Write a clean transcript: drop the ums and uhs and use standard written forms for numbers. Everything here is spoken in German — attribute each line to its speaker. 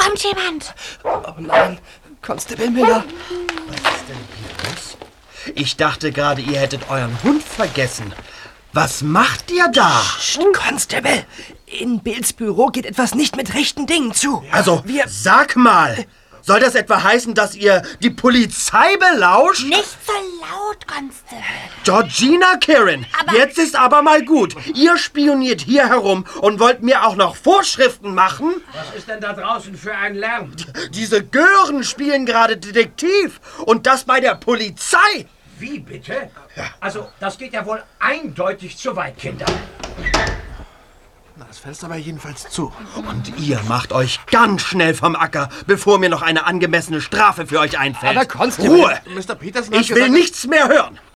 Speaker 1: kommt jemand.
Speaker 2: Oh nein, Constable Miller.
Speaker 3: Was ist denn hier los? Ich dachte gerade, ihr hättet euren Hund vergessen. Was macht ihr da?
Speaker 2: Psst, Constable, in Bills Büro geht etwas nicht mit rechten Dingen zu.
Speaker 3: Also, sag mal, soll das etwa heißen, dass ihr die Polizei belauscht?
Speaker 1: Nicht so laut, Constable.
Speaker 3: Georgina Kirin, jetzt ist aber mal gut. Ihr spioniert hier herum und wollt mir auch noch Vorschriften machen?
Speaker 4: Was ist denn da draußen für ein Lärm?
Speaker 3: Diese Gören spielen gerade Detektiv und das bei der Polizei.
Speaker 4: Wie bitte? Also, das geht ja wohl eindeutig zu weit, Kinder.
Speaker 5: Na, das Fenster war jedenfalls zu.
Speaker 3: Und ihr macht euch ganz schnell vom Acker, bevor mir noch eine angemessene Strafe für euch einfällt.
Speaker 2: Aber Constable...
Speaker 3: Ruhe!
Speaker 5: Mr. Peterson hat
Speaker 3: Ich will
Speaker 5: gesagt,
Speaker 3: nichts mehr hören.